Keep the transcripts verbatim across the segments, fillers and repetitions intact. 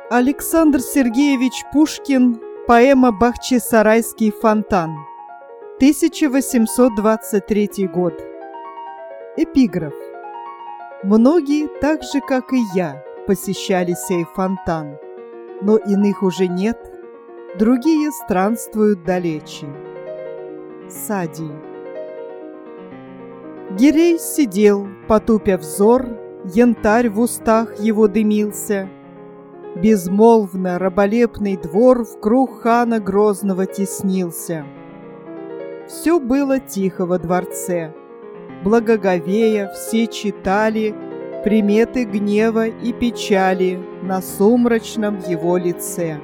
Александр Сергеевич Пушкин. Поэма «Бахчисарайский фонтан». тысяча восемьсот двадцать третий год. Эпиграф. Многие, так же, как и я, посещали сей фонтан, но иных уже нет, другие странствуют далече. Садий. Гирей сидел, потупя взор, янтарь в устах его дымился. Безмолвно раболепный двор вкруг хана грозного теснился. Все было тихо во дворце. Благоговея все читали приметы гнева и печали на сумрачном его лице.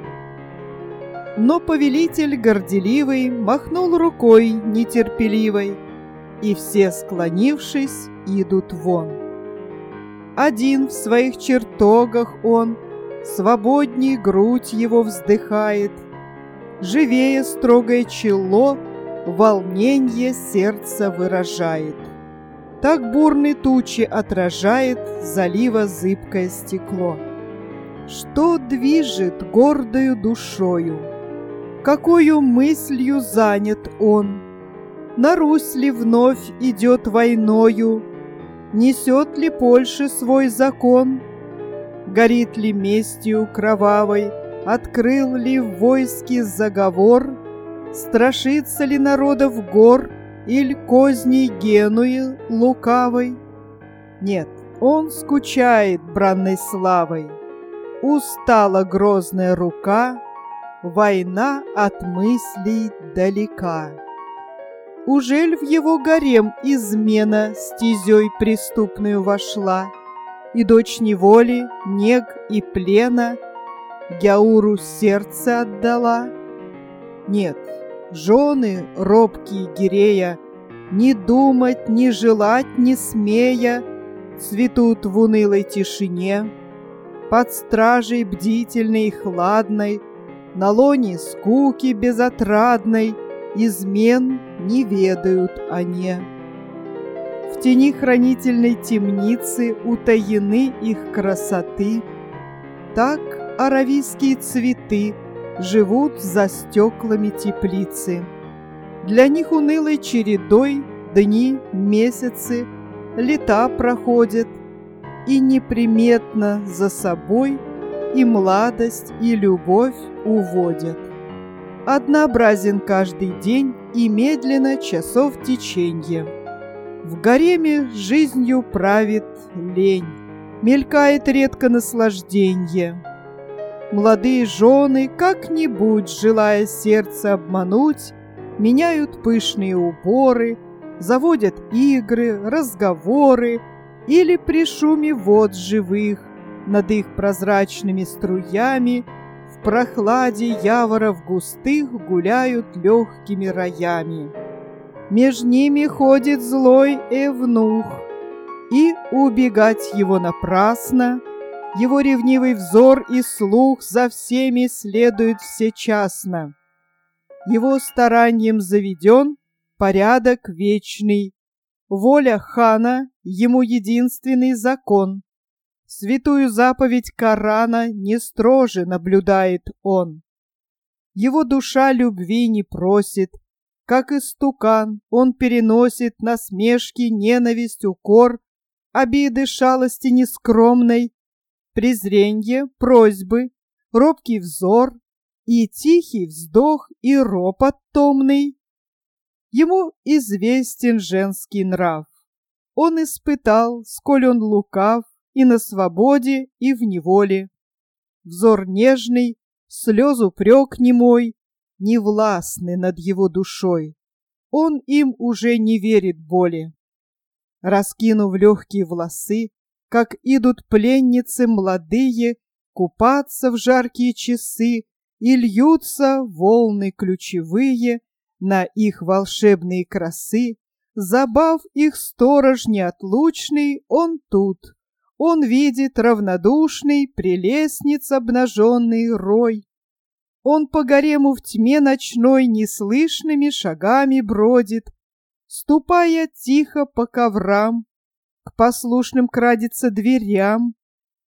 Но повелитель горделивый махнул рукой нетерпеливой, и все, склонившись, идут вон. Один в своих чертогах он, свободней грудь его вздыхает, живее строгое чело волненье сердца выражает. Так бурные тучи отражает залива зыбкое стекло. Что движет гордою душою? Какою мыслью занят он? На Русь ли вновь идет войною? Несет ли Польше свой закон? Горит ли местью кровавой? Открыл ли в войске заговор? Страшится ли народов гор иль козней Генуи лукавой? Нет, он скучает бранной славой. Устала грозная рука, война от мыслей далека. Ужель в его гарем измена стезей преступную вошла, и дочь неволи, нег и плена Гяуру сердце отдала? Нет, жены робкие Гирея, ни думать, ни желать не смея, цветут в унылой тишине, под стражей бдительной и хладной, на лоне скуки безотрадной измен не ведают они. В тени хранительной темницы утаены их красоты. Так аравийские цветы живут за стеклами теплицы. Для них унылой чередой дни, месяцы, лета проходят, и неприметно за собой и младость, и любовь уводят. Однообразен каждый день и медленно часов теченье. В гареме жизнью правит лень, мелькает редко наслажденье. Молодые жены, как-нибудь, желая сердце обмануть, меняют пышные уборы, заводят игры, разговоры или при шуме вод живых над их прозрачными струями в прохладе яворов густых гуляют легкими роями. Меж ними ходит злой эвнух, и убегать его напрасно, его ревнивый взор и слух за всеми следует всечасно. Его старанием заведен порядок вечный, воля хана ему единственный закон. Святую заповедь Корана не строже наблюдает он. Его душа любви не просит, как истукан он переносит насмешки, ненависть, укор, обиды, шалости нескромной, презренье, просьбы, робкий взор и тихий вздох и ропот томный. Ему известен женский нрав. Он испытал, сколь он лукав, и на свободе, и в неволе. Взор нежный, слез упрек немой, не властны над его душой. Он им уже не верит боли. Раскинув легкие волосы, как идут пленницы молодые купаться в жаркие часы, и льются волны ключевые на их волшебные красы, забав их сторож неотлучный, он тут. Он видит равнодушный прелестниц обнаженный рой. Он по гарему в тьме ночной неслышными шагами бродит, ступая тихо по коврам, к послушным крадется дверям.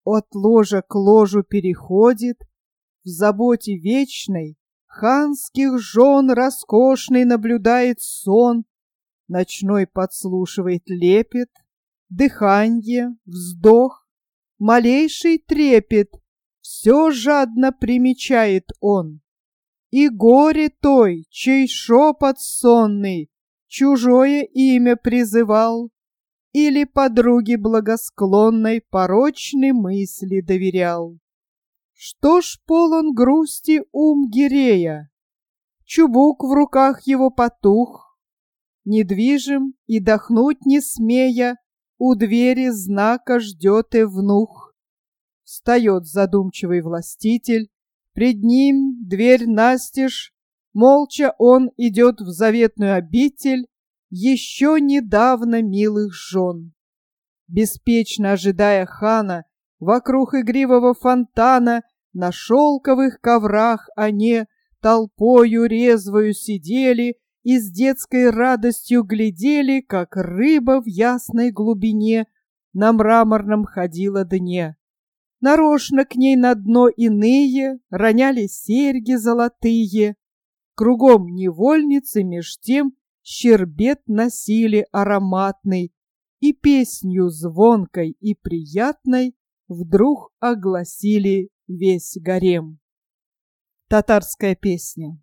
от ложа к ложу переходит, в заботе вечной ханских жен роскошный наблюдает сон, ночной подслушивает лепет, дыханье, вздох, малейший трепет, все жадно примечает он. И горе той, чей шепот сонный чужое имя призывал, или подруге благосклонной порочной мысли доверял. Что ж полон грусти ум Гирея? Чубук в руках его потух, недвижим и дохнуть не смея, у двери знака ждет Эвнух. Встает задумчивый властитель, пред ним дверь настежь, молча он идет в заветную обитель еще недавно милых жен. Беспечно ожидая хана, вокруг игривого фонтана на шелковых коврах они толпою резвою сидели и с детской радостью глядели, как рыба в ясной глубине на мраморном ходила дне. Нарочно к ней на дно иные роняли серьги золотые. Кругом невольницы меж тем щербет носили ароматный, и песнью звонкой и приятной вдруг огласили весь гарем. Татарская песня.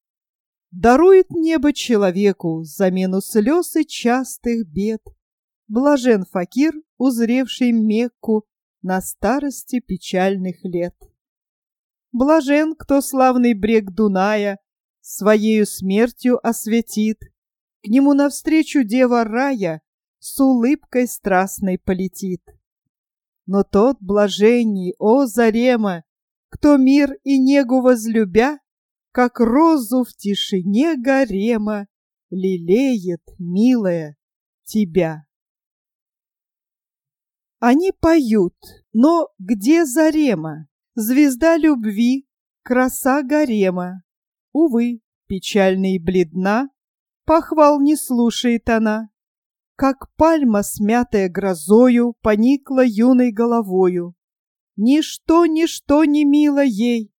Дарует небо человеку замену слез и частых бед. Блажен факир, узревший Мекку на старости печальных лет. Блажен, кто славный брег Дуная своею смертью осветит, к нему навстречу дева рая с улыбкой страстной полетит. Но тот блаженней, о Зарема, кто мир и негу возлюбя, как розу в тишине гарема, лелеет, милая, тебя. Они поют, но где Зарема, звезда любви, краса гарема? Увы, печальна и бледна, похвал не слушает она. Как пальма, смятая грозою, поникла юной головою. Ничто, ничто не мило ей.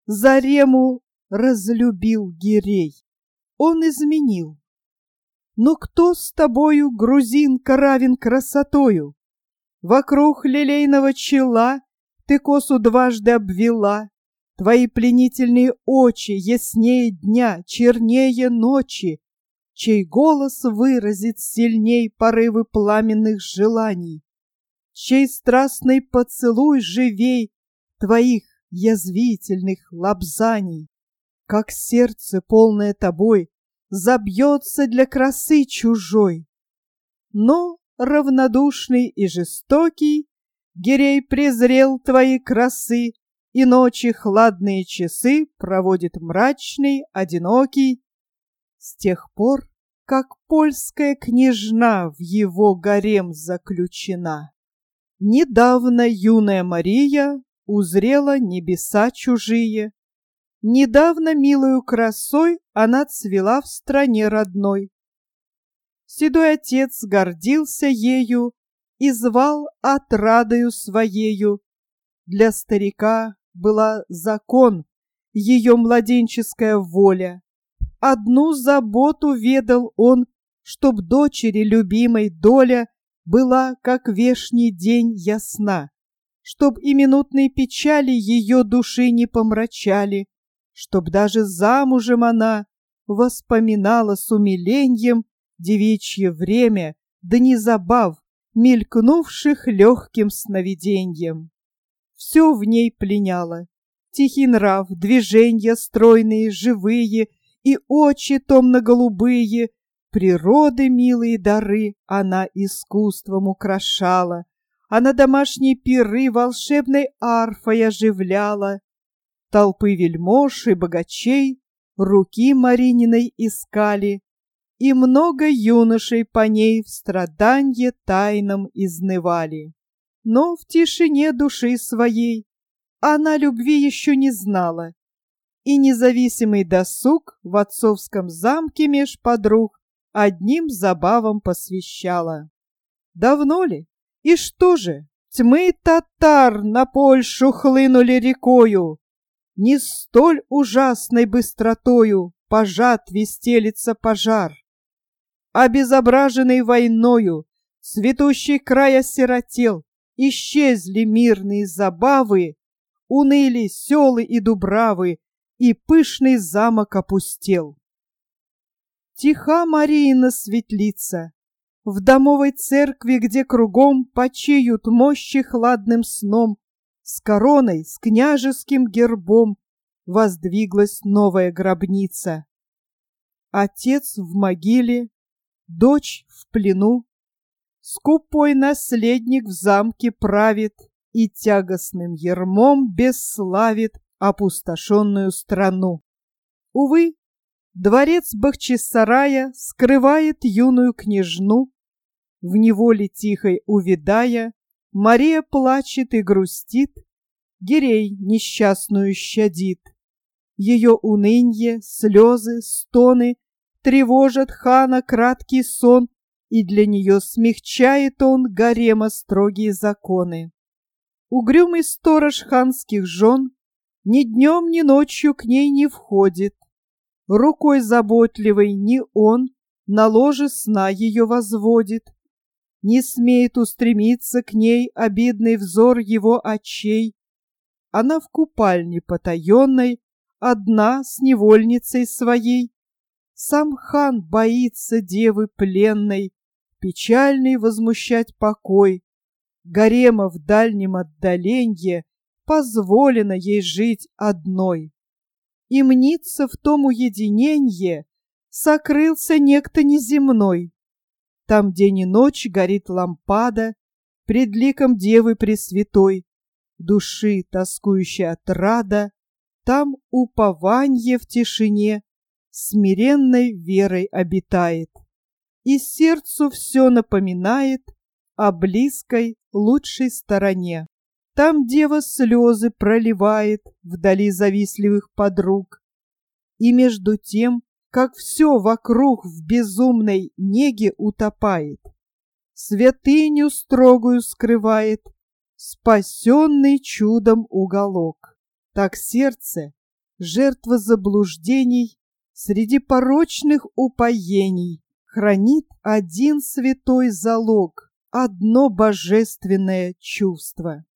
Зарему разлюбил Гирей. Он изменил. Но кто с тобою, грузинка, равен красотою? Вокруг лилейного чела ты косу дважды обвела. Твои пленительные очи яснее дня, чернее ночи, чей голос выразит сильней порывы пламенных желаний, чей страстный поцелуй живей твоих язвительных лобзаний, как сердце, полное тобой, забьется для красы чужой. Но равнодушный и жестокий Гирей презрел твои красы, и ночи хладные часы проводит мрачный, одинокий, с тех пор, как польская княжна в его гарем заключена. Недавно юная Мария узрела небеса чужие, недавно милою красой она цвела в стране родной. Седой отец гордился ею и звал отрадою своею. Для старика была закон, ее младенческая воля. Одну заботу ведал он, чтоб дочери любимой доля была, как вешний день, ясна, чтоб и минутные печали ее души не помрачали, чтоб даже замужем она воспоминала с умиленьем девичье время, да не забав, мелькнувших легким сновиденьем. Все в ней пленяло: тихий нрав, движения стройные, живые, и очи томно-голубые, природы милые дары она искусством украшала, а на домашние пиры волшебной арфой оживляла. Толпы вельмож и богачей руки Марининой искали, и много юношей по ней в страданье тайном изнывали. Но в тишине души своей она любви еще не знала, и независимый досуг в отцовском замке меж подруг одним забавам посвящала. Давно ли? И что же? Тьмы татар на Польшу хлынули рекою, не столь ужасной быстротою по жатве стелится пожар. Обезображенный войною цветущий край осиротел, исчезли мирные забавы, уныли селы и дубравы, и пышный замок опустел. Тиха Мариина светлица, в домовой церкви, где кругом почиют мощи хладным сном, с короной, с княжеским гербом воздвиглась новая гробница. Отец в могиле, дочь в плену, скупой наследник в замке правит и тягостным ярмом бесславит опустошенную страну. Увы, дворец Бахчисарая скрывает юную княжну. В неволе тихой увядая, Мария плачет и грустит, Гирей несчастную щадит. Ее унынье, слезы, стоны тревожат хана краткий сон, и для нее смягчает он гарема строгие законы. Угрюмый сторож ханских жен ни днем, ни ночью к ней не входит. Рукой заботливой ни он на ложе сна ее возводит. Не смеет устремиться к ней обидный взор его очей. Она в купальне потаенной, одна с невольницей своей. Сам хан боится девы пленной, печальный возмущать покой. Гарема в дальнем отдаленье позволено ей жить одной. И мнится в том уединенье сокрылся некто неземной. Там день и ночь горит лампада пред ликом Девы Пресвятой, души тоскующая отрада, там упованье в тишине смиренной верой обитает, и сердцу все напоминает о близкой лучшей стороне. Там дева слезы проливает вдали завистливых подруг, и между тем, как все вокруг в безумной неге утопает, святыню строгую скрывает спасенный чудом уголок. Так сердце, жертва заблуждений, среди порочных упоений хранит один святой залог, одно божественное чувство.